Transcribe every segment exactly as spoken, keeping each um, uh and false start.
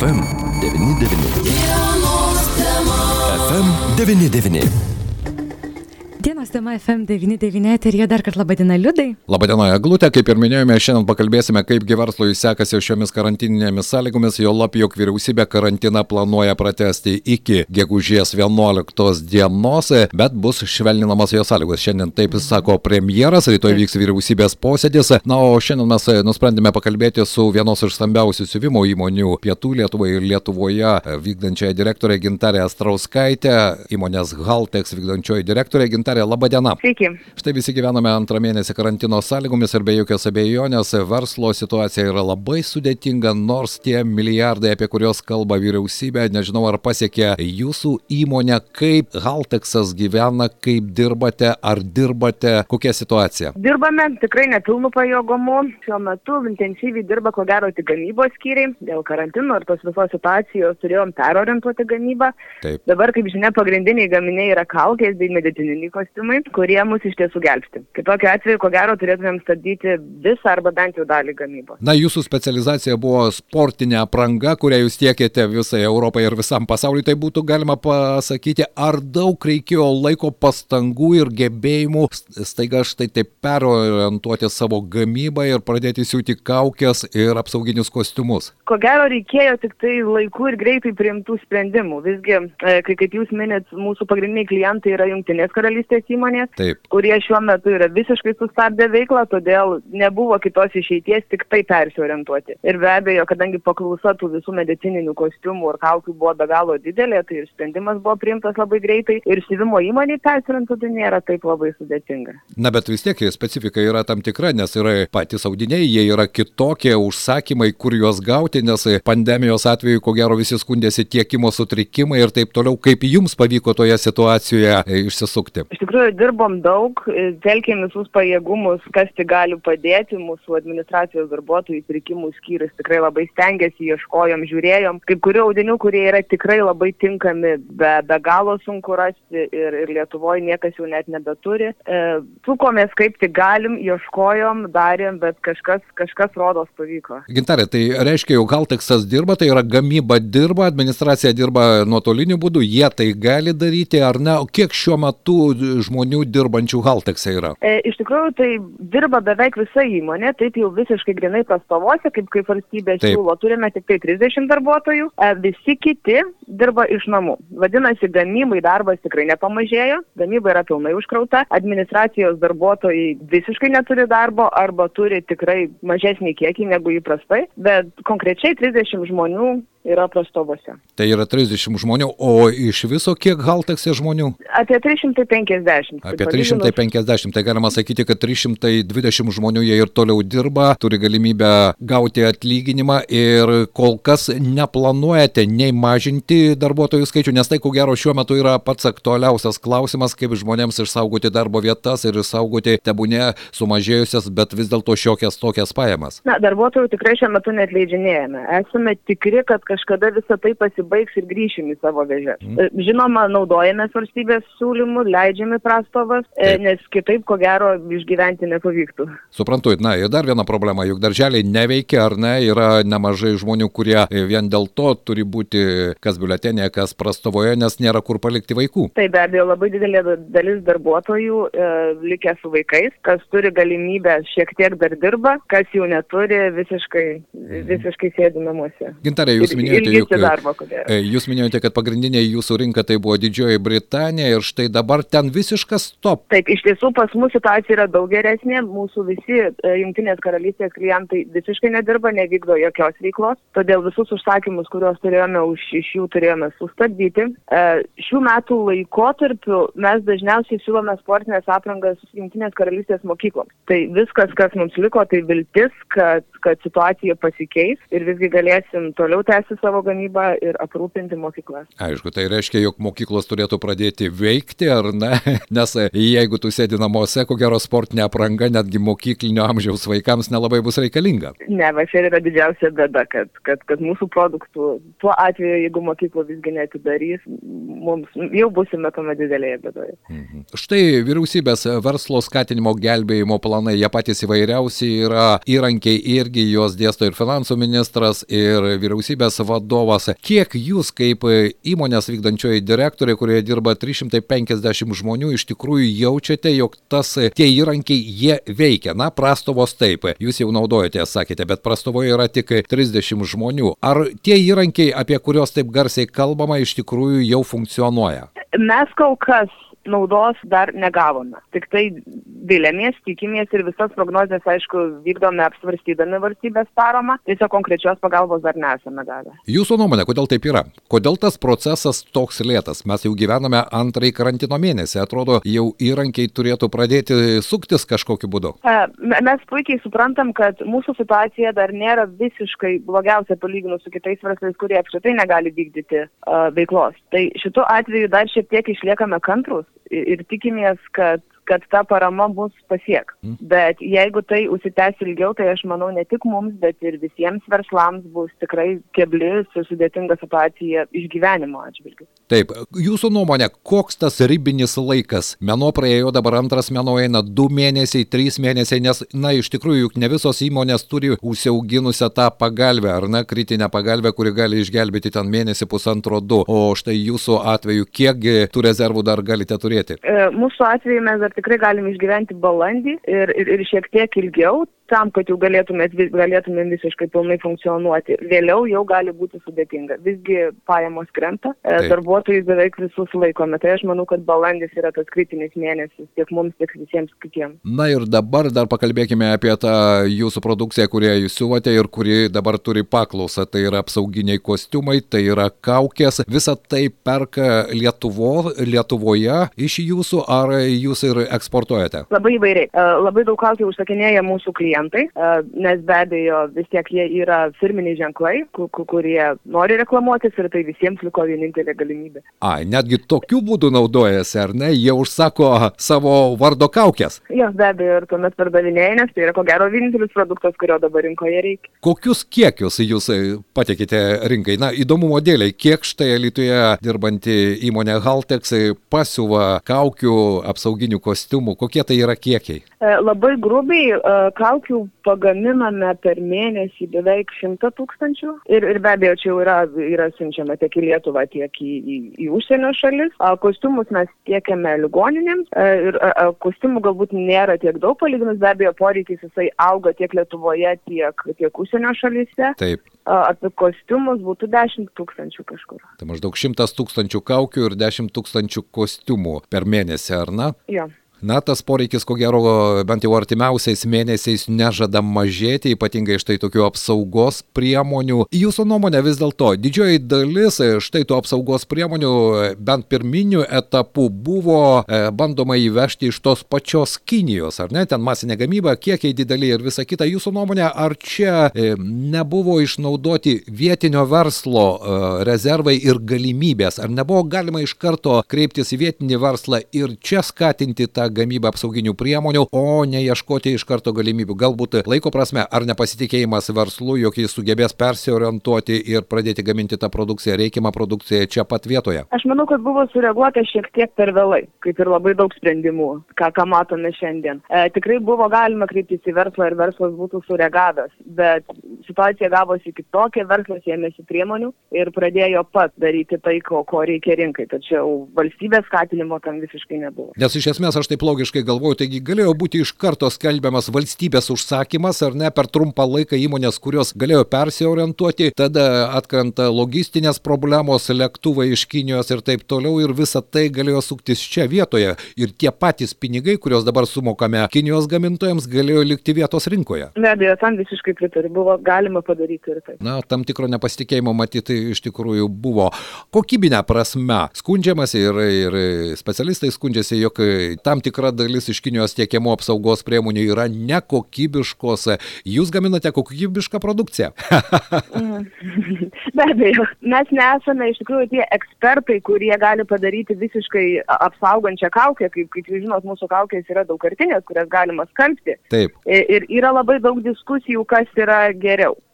Ef Em devyni devyni. Ef Em devyni devyni. Dienos tema Ef Em devyni devyni eteryje. Dar kartą laba diena, Liudai. Labą dieną, Eglutė. Kaip ir minėjome, šiandien pakalbėsime, kaipgi verslui sekasi šiomis karantininėmis sąlygomis, jo lab, jog vyriausybė karantiną planuoja pratęsti iki gegužės vienuoliktos dienos, bet bus švelninamos jo sąlygos. Šiandien taip sako premjeras, rytoj vyks vyriausybės posėdis. Na, o šiandien mes nusprendėme pakalbėti su vienos iš stambiausių siuvimo įmonių Pietų Lietuvoje ir Lietuvoje vykdančioje direktorė Gintarė Astrauskaitė, įmonės Haltex vykdančioji direktorė Gintarė. Labą dieną. Sveiki. Štai visi gyvename antrą mėnesį karantino sąlygomis ir be jokios abejonės verslo situacija yra labai sudėtinga, nors tie milijardai, apie kuriuos kalba vyriausybė, nežinau ar pasiekė jūsų įmonę, kaip Haltexas gyvena, kaip dirbate, ar dirbate, kokia situacija? Dirbame tikrai nepilnų pajėgumų. Šiuo metu intensyviai dirba ko gero tik gamybos skyriai. Dėl karantino ir tos visos situacijos turėjom perorientuoti gamybą. Taip. Dabar, kaip žinia, pagrindiniai gaminiai yra kaukės bei medicininiai kostiumai, kurie mus iš tiesų gelbsti. Kitokiu atveju, ko gero, turėtumėm stabdyti visą arba bent jau dalį gamybos. Na, jūsų specializacija buvo sportinė apranga, kurią jūs tiekėte visai Europai ir visam pasauliui. Tai būtų galima pasakyti, ar daug reikėjo laiko, pastangų ir gebėjimų staiga štai taip perorientuoti savo gamybą ir pradėti siūti kaukės ir apsauginius kostiumus? Ko gero, reikėjo tik tai laiku ir greitai priimtų sprendimų. Visgi, kai kaip jūs minėt, mūsų pagrindiniai klientai yra Jungtinės karalystės įmonės, Taip. kurie šiuo metu yra visiškai sustabdę veiklą, todėl nebuvo kitos išeities tik tai persiorientuoti. Ir be abejo, kadangi paklausa tų visų medicininių kostiumų ir kaukių buvo be galo didelė, tai ir sprendimas buvo priimtas labai greitai ir siuvimo įmonei persiorientuoti nėra taip labai sudėtinga. Na, bet vis tiek specifika yra tam tikra, nes yra patys audiniai, jie yra kitokie, užsakymai, kur juos gauti, nes pandemijos atveju, ko gero, visi skundėsi tiekimo sutrikimai ir taip toliau. Kaip jums pavyko toje situacijoje išsisukti? Iš tikrųjų, dirbom daug, telkėm visus pajėgumus, kas tik gali padėti. Mūsų administracijos darbuotojų pirkimų skyrius tikrai labai stengiasi, ieškojom, žiūrėjom. Kaip kurių audinių, kurie yra tikrai labai tinkami, be, be galo sunku rasti ir, ir Lietuvoje niekas jau net nebeturi. E, Tukomės kaip tik galim, ieškojom, darėm, bet kažkas, kažkas rodos pavyko. Gintarė, tai reiškia, jog Haltexas dirba, tai yra gamyba dirba, administracija dirba nuotoliniu būdu, jie tai gali daryti ar ne? O kiek šiuo metu žmonių dirbančių Haltexe yra? E, iš tikrųjų, tai dirba beveik visa įmonė, taip jau visiškai grinai pastovuose, kaip, kaip valstybė siūlo. Turime tik tai trisdešimt darbuotojų, e, visi kiti dirba iš namų. Vadinasi, gamybai darbas tikrai nepamažėjo, gamyba yra pilnai užkrauta, administracijos darbuotojai visiškai neturi darbo arba turi tikrai mažesnį kiekį negu įprastai, bet konkrečiai trisdešimt žmonių yra prastovose. Tai yra trisdešimt žmonių, o iš viso kiek Haltexe žmonių? Apie trys šimtai penkiasdešimt. Apie trys šimtai penkiasdešimt, tai galima sakyti, kad trys šimtai dvidešimt žmonių jie ir toliau dirba, turi galimybę gauti atlyginimą ir kol kas neplanuojate nei mažinti darbuotojų skaičių, nes tai ko gero šiuo metu yra pats aktualiausias klausimas, kaip žmonėms išsaugoti darbo vietas ir išsaugoti tebūnė sumažėjusias, bet vis dėlto šiokias tokias pajamas. Na, darbuotojų tikrai šiuo metu neatleidžinėjame. Esame tikri, kad kažkada visą tai pasibaigs ir grįšim į savo vėžes. Mm. Žinoma, naudojamės valstybės siūlymų, leidžiame prastovas, Taip. nes kitaip, ko gero, išgyventi nepavyktų. Suprantu, na ir dar viena problema, juk darželiai neveikia, ar ne, yra nemažai žmonių, kurie vien dėl to turi būti kas biuletenėje, kas prastovoje, nes nėra kur palikti vaikų. Tai be abejo, labai didelė dalis darbuotojų e, likę su vaikais, kas turi galimybę šiek tiek dar dirba, kas jau neturi, visiškai, mm. visiškai sėdi namuose. Gintarė, jūs minėjote, juk, darbo, jūs minėjote, kad pagrindinė jūsų rinka tai buvo Didžioji Britanija ir štai dabar ten visiškas stop. Taip, iš tiesų pas mus situacija yra daug geresnė, mūsų visi e, Jungtinės karalystės klientai visiškai nedirba, nevykdo jokios veiklos, todėl visus užsakymus, kuriuos turėjome už iš jų turėjome sustabdyti. E, šių metų laikotarpiu mes dažniausiai siūlome sportinės aprangas Jungtinės karalystės mokykloms. Tai viskas, kas mums liko, tai viltis, kad, kad situacija pasikeis ir visgi galėsim toliau tęsti savo gamybą ir aprūpinti mokyklas. Aišku, tai reiškia, jog mokyklos turėtų pradėti veikti, ar ne? Nes jeigu tu sėdi namuose, ko gero sportinė apranga netgi mokyklinio amžiaus vaikams nelabai bus reikalinga. Ne, va čia yra didžiausia bėda, kad, kad, kad mūsų produktų, tuo atveju, jeigu mokyklo visgi neatidarys, mums jau būsime tome didelėje bėdoje. Mhm. Štai vyriausybės verslo skatinimo gelbėjimo planai, jie patys įvairiausi yra įrankiai irgi, juos dėsto ir finansų ministras, ir vyriausybės vadovas. Kiek jūs kaip įmonės vykdančioji direktorė, kurioje dirba trys šimtai penkiasdešimt žmonių, iš tikrųjų jaučiate, jog tas, tie įrankiai, jie veikia? Na, prastovos taip, jūs jau naudojate, sakėte, bet prastovoje yra tik trisdešimt žmonių. Ar tie įrankiai, apie kuriuos taip garsiai kalbama, iš tikrųjų jau funkcionuoja? Mes kol kas naudos dar negavome. Tik tai vilėmės, tikimės ir visas prognozes, aišku, vykdome apsvarstydami valstybės paramą, tiesiog konkrečios pagalbos dar nesame gavę. Jūsų nuomonė, kodėl taip yra? Kodėl tas procesas toks lėtas? Mes jau gyvename antrąjį karantino mėnesį. Atrodo, jau įrankiai turėtų pradėti suktis kažkokiu būdu. Mes puikiai suprantam, kad mūsų situacija dar nėra visiškai blogiausia palyginus su kitais verslais, kurie apskritai negali vykdyti uh, veiklos. Tai šitu atveju dar šiek tiek išliekame kantrus ir tikimės, kad, kad ta parama bus pasiek. Mm. Bet jeigu tai užsitęs ilgiau, tai aš manau ne tik mums, bet ir visiems verslams bus tikrai kebli ir sudėtinga situacija išgyvenimo atžvilgiu. Taip, jūsų nuomonė, koks tas ribinis laikas? Mėnuo praėjo, dabar antras mėnuo eina du mėnesiai, trys mėnesiai, nes, na, iš tikrųjų, juk ne visos įmonės turi užsiauginusią tą pagalbę, ar ne, kritinę pagalbę, kuri gali išgelbėti ten mėnesį, pusantro, du. O štai jūsų atveju, kiekgi tų rezervų dar galite turėti? E, mūsų atveju mes dar tikrai galim išgyventi balandį ir, ir, ir šiek tiek ilgiau, tam, kad jau galėtumėm, galėtumėm visiškai pilnai funkcionuoti. Vėliau jau gali būti sudėtinga. Visgi pajamos krenta, Taip. darbuotojus beveik visus laikome. Tai aš manau, kad balandis yra tas kritinis mėnesis tiek mums, tiek visiems kitiems. Na ir dabar dar pakalbėkime apie tą jūsų produkciją, kurią jūs siūlote ir kuri dabar turi paklausą. Tai yra apsauginiai kostiumai, tai yra kaukės. Visą tai perka Lietuvo, Lietuvoje iš jūsų, ar jūs ir eksportuojate? Labai įvairiai. Labai daug kaukių užsakinėja mūsų klientai. Nes be abejo vis tiek jie yra firminiai ženklai, kurie nori reklamuotis ir tai visiems liko vienintelė galimybė. Ai, netgi tokiu būdu naudojasi, ar ne? Jie užsako savo vardo kaukės. Jos be abejo ir tuomet pardavinėja, nes tai yra ko gero vienintelis produktas, kurio dabar rinkoje reikia. Kokius kiekius jūs patekite rinkai? Na, įdomumo dėliai, kiek štai Alytuje dirbanti įmonė Haltex pasiuva kaukių, apsauginių kostiumų, kokie tai yra kiekiai? Labai grubiai kaukių pagaminame per mėnesį beveik šimtą tūkstančių ir, ir be abejo čia jau yra, yra siunčiama tiek į Lietuvą, tiek į, į, į užsienio šalis. Kostiumus mes tiekiame ligoninėms ir kostiumų galbūt nėra tiek daug palyginus, be abejo poreikis jisai auga tiek Lietuvoje, tiek, tiek užsienio šalyse. Taip. Apie kostiumus būtų dešimt tūkstančių kažkur. Tai maždaug šimtas tūkstančių kaukių ir dešimt tūkstančių kostiumų per mėnesį, ar ne? Jo. Na, tas poreikis, ko gero, bent jau artimiausiais mėnesiais nežada mažėti, ypatingai štai tokių apsaugos priemonių. Jūsų nuomonė vis dėlto, didžioji dalis štai tų apsaugos priemonių bent pirminių etapų buvo e, bandoma įvežti iš tos pačios Kinijos, ar ne? Ten masinė gamyba, kiekiai dideli ir visa kita. Jūsų nuomonė, ar čia e, nebuvo išnaudoti vietinio verslo e, rezervai ir galimybės? Ar nebuvo galima iš karto kreiptis į vietinį verslą ir čia skatinti tą gamybą apsauginių priemonių, o neieškoti iš karto galimybių? Galbūt laiko prasme, ar nepasitikėjimas verslu, jog jis sugebės persiorientuoti ir pradėti gaminti tą produkciją, reikiamą produkciją čia pat vietoje? Aš manau, kad buvo sureaguota šiek tiek per vėlai, kaip ir labai daug sprendimų, ką, ką matome šiandien. E, tikrai buvo galima kreiptis į verslą ir verslas būtų sureagavęs, bet situacija gavosi kitokia, verslas ėmėsi priemonių ir pradėjo pats daryti tai, ko, ko reikia rinkai, tačiau valstybės skatinimo tam visiškai nebuvo. Nes iš esmės aš taip logiškai galvoju, taigi galėjo būti iš karto skelbiamas valstybės užsakymas, ar ne, per trumpą laiką įmonės, kurios galėjo persiorientuoti, tada atkrenta logistinės problemos, lėktuvai iš Kinijos ir taip toliau, ir visa tai galėjo suktis čia vietoje. Ir tie patys pinigai, kuriuos dabar sumokame Kinijos gamintojams, galėjo likti vietos rinkoje. Be abejo, tam visiškai pritariu, buvo galima padaryti ir taip. Na, tam tikro nepasitikėjimo matyti iš tikrųjų buvo. Kokybinė prasme skundžiamas ir, ir specialistai skundžiasi, jog tam tikrai tikra dalis iš Kinijos tiekiamų apsaugos priemonių yra nekokybiškos. Jūs gaminate kokybišką produkciją? Be abejo, mes nesame iš tikrųjų tie ekspertai, kurie gali padaryti visiškai apsaugančią kaukę, kaip, kaip jūs žinot, mūsų kaukės yra daugkartinės, kurias galima skalbti. Taip. Ir yra labai daug diskusijų, kas yra geriau.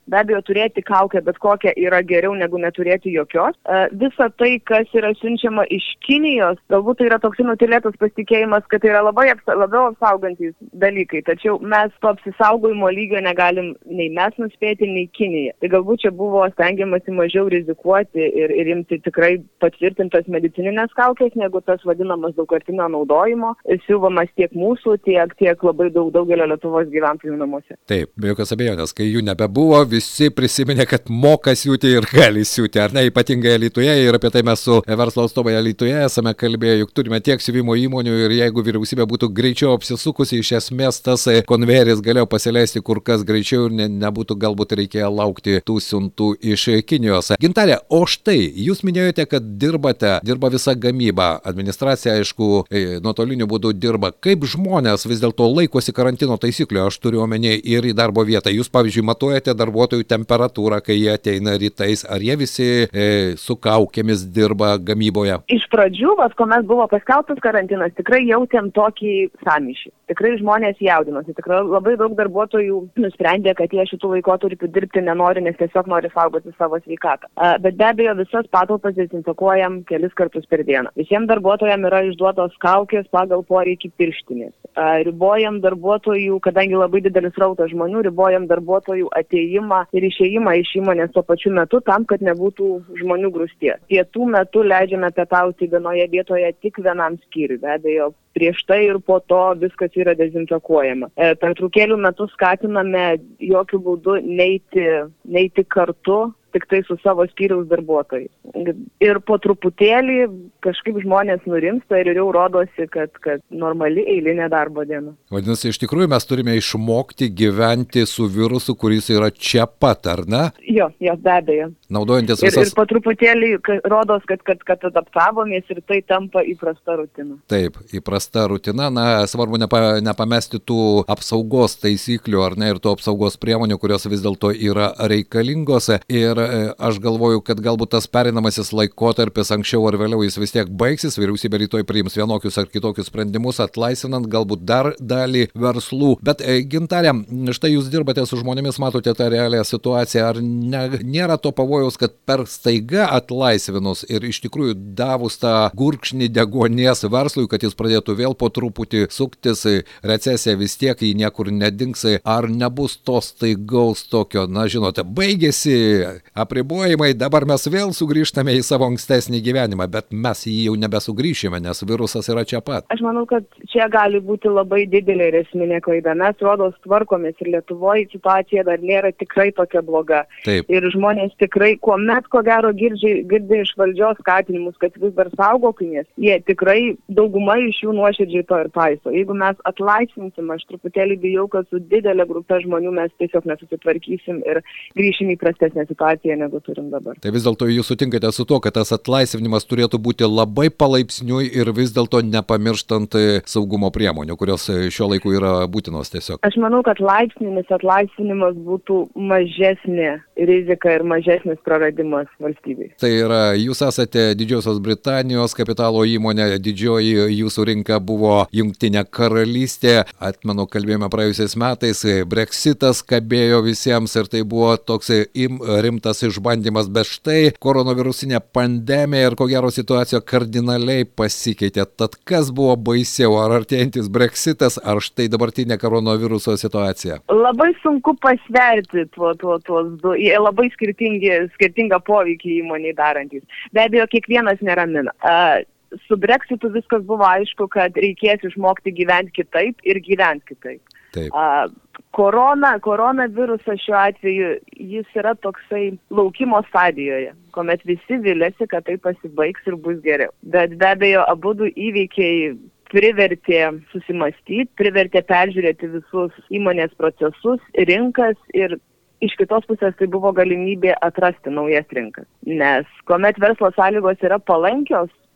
Be abejo, turėti kaukę bet kokią yra geriau negu neturėti jokios. Visa tai, kas yra siunčiama iš Kinijos, galbūt tai yra toks nutilėtas pasitikėjimas, kad tai yra labai apsa, labiau apsaugantys dalykai. Tačiau mes to apsisaugojimo lygio negalim nei mes nuspėti, nei Kinija. Tai galbūt čia buvo stengiamasi mažiau rizikuoti ir, ir imti tikrai patvirtintas medicininės kaukės, negu tas vadinamas daugkartinio naudojimo, siuvamas tiek mūsų, tiek, tiek labai daug daugelio Lietuvos gyventojų namuose. Taip, be jokios abejonės, kai jų nebebuvo, visi prisiminė, kad moka siūti ir gali siūti, ar ne, ypatingai Alytuje, ir apie tai mes su verslo atstovai Alytuje esame kalbėję, juk turime tiek siuvimo įmonių ir jeigu vyriausybė būtų greičiau apsisukusi, iš esmės tas konvejeris galėjo pasileisti kur kas greičiau ir ne, nebūtų galbūt reikėję laukti tų siuntų iš Kinijos. Gintarė, o štai, jūs minėjote, kad dirbate, dirba visa gamyba, administracija, aišku, nuotoliniu būdu dirba. Kaip žmonės vis dėlto laikosi karantino taisyklių, aš turiu omeny ir į darbo vietą. Jūs, pavyzdžiui, matuojate darbuotojų temperatūrą, kai jie ateina rytais, ar jie visi e, su kaukėmis dirba gamyboje? Iš pradžių, vas, kuomet buvo paskelbtas karantinas, tikrai jautėm tokį sąmyšį. Tikrai žmonės jaudinosi. Tikrai labai daug darbuotojų nusprendė, kad jie šitų laikotarpių dirbti nenori, nes tiesiog nori saugoti savo sveikatą. Bet be abejo, visas patalpas dezinfekuojam kelis kartus per dieną. Visiems darbuotojams yra išduotos kaukės pagal poreikį pirštinės. Ribojam darbuotojų, kadangi labai didelis rautas žmonių, ribojam darbuotojų ateimą ir išėjimą iš įmonės tuo pačiu metu tam, kad nebūtų žmonių grūsties. Pietų metu leidžiame pietauti vienoje vietoje tik vienam skyriui. Be abejo, prieš tai ir po to viskas yra dezinfekuojama. Pertraukėlių metu skatiname jokių būdų neiti, neiti kartu, tik tai su savo skyriaus darbuotojais. Ir po truputėlį kažkaip žmonės nurimsta ir jau rodosi, kad, kad normali eilinė darbo diena. Vadinasi, iš tikrųjų mes turime išmokti gyventi su virusu, kuris yra čia pat, ar ne? Jo, jo, be abejo. Naudojantis visas... Ir, ir po truputėlį rodos, kad, kad, kad adaptavomės ir tai tampa įprasta rutina. Taip, įprasta rutina. Na, svarbu nepa, nepamesti tų apsaugos taisyklių, ar ne, ir tų apsaugos priemonių, kurios vis dėlto yra reikalingos. Ir aš galvoju, kad galbūt tas pereinamasis laikotarpis anksčiau ar vėliau jis vis tiek baigsis, vyriausybė rytoj priims vienokius ar kitokius sprendimus, atlaisvinant galbūt dar dalį verslų. Bet Gintarė, štai jūs dirbate su žmonėmis, matote tą realią situaciją, ar ne, nėra to pavojaus, kad per staiga atlaisvinus ir iš tikrųjų davus tą gurkšnį deguonies verslui, kad jis pradėtų vėl po truputį suktis, recesija vis tiek jį niekur nedings, ar nebus to staigaus tokio, na žinote, baigėsi apribojimai, dabar mes vėl sugrįžtame į savo ankstesnį gyvenimą, bet mes jį jau nebesugrįšime, nes virusas yra čia pat. Aš manau, kad čia gali būti labai didelė ir esminė klaida. Mes rodos tvarkomės ir Lietuvoje situacija dar nėra tikrai tokia bloga. Taip. Ir žmonės tikrai, kuomet ko gero girdžiai, girdžiai iš valdžios skatinimus, kad vis dar saugokimės, jie tikrai dauguma iš jų nuoširdžiai to ir paiso. Jeigu mes atlaisvinsim, aš truputėlį bijau, kad su didelė grupė žmonių mes tiesiog nesusitvarkysim ir grįšim į prastesnę situaciją, negu turim dabar. Tai vis dėlto jūs sutinkate su to, kad tas atlaisvinimas turėtų būti labai palaipsniui ir vis dėlto nepamirštant saugumo priemonių, kurios šiuo laiku yra būtinos tiesiog. Aš manau, kad laipsninis atlaisvinimas būtų mažesnė rizika ir mažesnis praradimas valstybei. Tai yra, jūs esate Didžiosios Britanijos kapitalo įmonė, didžioji jūsų rinka buvo Jungtinė karalystė, atmenu, kalbėjome praėjusiais metais, Brexitas kabėjo visiems ir tai buvo toks im, rimtas išbandymas, bet štai koronavirusinė pandemija ir ko gero situacija kardinaliai pasikeitė. Tad kas buvo baisiau, ar artėjantis Brexitas, ar štai dabartinė koronaviruso situacija? Labai sunku pasverti tuo, tuo, tuos du, jie labai skirtingi, skirtingą poveikį įmoniai darantys. Be abejo, kiekvienas neramina. Uh, su Brexitu viskas buvo aišku, kad reikės išmokti gyventi kitaip ir gyventi kitaip. Taip. Uh, Korona, koronavirusas šiuo atveju, jis yra toksai laukimo stadijoje, kuomet visi vilėsi, kad tai pasibaigs ir bus geriau. Bet be abejo, abudu įvykiai privertė susimastyti, privertė peržiūrėti visus įmonės procesus, rinkas ir iš kitos pusės tai buvo galimybė atrasti naujas rinkas. Nes kuomet verslo sąlygos yra palankios,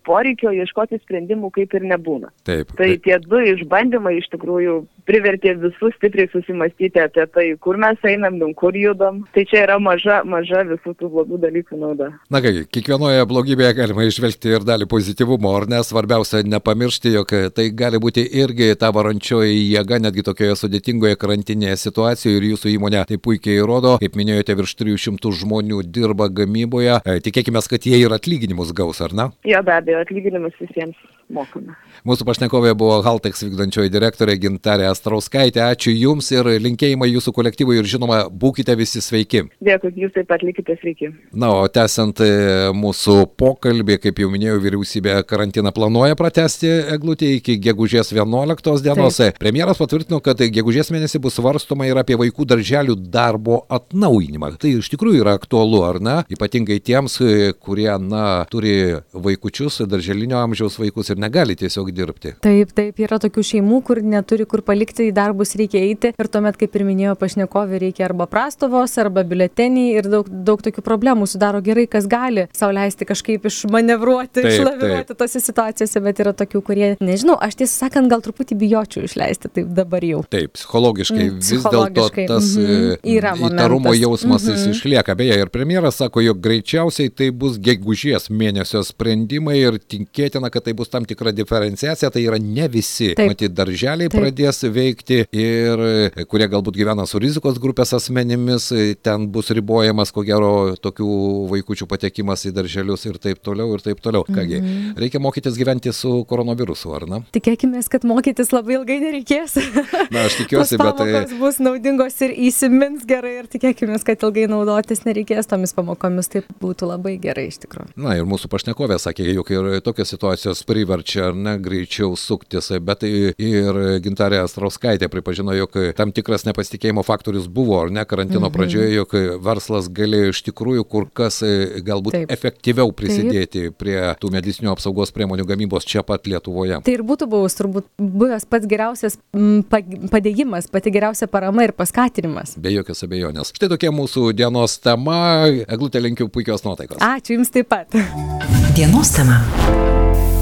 poreikio ieškoti sprendimų kaip ir nebūna. Taip. Tai tie du išbandymai iš tikrųjų privertė visus stipriai susimastyti apie tai, kur mes einam, kur judam. Tai čia yra maža, maža visų tų blogų dalykų nauda. Na ką, kiekvienoje blogybėje galima išvelgti ir dalį pozityvumo, ar ne? Svarbiausia nepamiršti, jog tai gali būti irgi ta varančioji jėga, netgi tokioje sudėtingoje karantinėje situacijoje, ir jūsų įmonė tai puikiai įrodo. Kaip minėjote, virš trijų šimtų žmonių dirba gamyboje. Tikėkime, kad jie ir atlyginimus gaus, ar ne? Jo, be abejo, atlyginimus visiems mokame. Mūsų pašnekovė buvo Haltex vykdančioji direktorė Gintarė Astrauskaitė. Ačiū Jums ir linkėjimai Jūsų kolektyvui ir žinoma, būkite visi sveiki. Dėkui, Jūs taip pat likite sveiki. Na, o tęsiant mūsų pokalbį, kaip jau minėjau, vyriausybė karantiną planuoja pratęsti, Eglutė, iki gegužės vienuoliktos dienos. Taip. Premjeras patvirtino, kad gegužės mėnesį bus svarstoma ir apie vaikų darželių darbo atnaujinimą. Tai iš tikrųjų yra aktualu, ar ne? Ypatingai tiems, kurie, na, turi vaikučius, darželinio amžiaus vaikus ir negali tiesiog dirbti. Taip, taip, yra tokių šeimų, kur neturi kur palikti, į darbus reikia eiti ir tuomet, kaip ir minėjo pašnekovė, reikia arba prastovos, arba biuletenį ir daug, daug tokių problemų sudaro. Gerai, kas gali sau leisti kažkaip išmanevruoti, išlaviruoti tose situacijose, bet yra tokių, kurie, nežinau, aš tiesą sakant, gal truputį bijočiau išleisti taip dabar jau. Taip, psichologiškai mm, vis dėlto tas mm-hmm. įtarumo jausmas mm-hmm. jis išlieka. Beje, ir premjeras sako, jog greičiausiai tai bus gegužės mėnesio sprendimai ir tikėtina, kad tai bus tam tikra diferenciacija, tai yra ne visi. Matyt, darželiai Taip. Pradės veikti ir kurie galbūt gyvena su rizikos grupės asmenimis, ten bus ribojamas, ko gero, tokių vaikučių patekimas į darželius ir taip toliau, ir taip toliau. Kągi, mm-hmm. reikia mokytis gyventi su koronavirusu, ar ne? Tikėkime, kad mokytis labai ilgai nereikės. Na, aš tikiuosi, bet tai... bus naudingos ir įsimins gerai ir tikėkime, kad ilgai naudotis nereikės tomis pamokomis, taip būtų labai gerai iš tikrųjų. Na, ir mūsų pašnekovė sakė, jog ir tokios situacijos priverčia, ar ne, greičiau suktis, bet ir Gintarė Astrauskaitė pripažino, jog tam tikras nepasitikėjimo faktorius buvo, ar ne, karantino mm-hmm. pradžioje, jog verslas galėjo iš tikrųjų kur kas galbūt Taip. Efektyviau prisidėti Taip. Prie tų medicinių apsaugos priemonių gamybos čia pat Lietuvoje. Tai ir būtų buvus turbūt buvęs pats geriausias padėjimas, pati geriausia parama ir paskatinimas. Be jokios abejonės. Štai tokia mūsų dienos tema. Eglutė, linkiu puikios nuotaikos. Ačiū Jums taip pat. Dienos tema.